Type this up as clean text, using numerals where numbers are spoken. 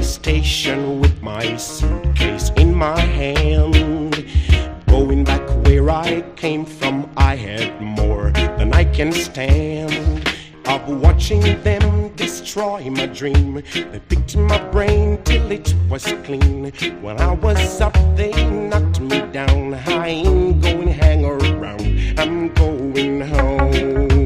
station with my suitcase in my hand. Going back where I came from, I had more than I can stand of watching them destroy my dream. They picked my brain till it was clean. When I was up, they knocked me down. I ain't going to hang around, I'm going home.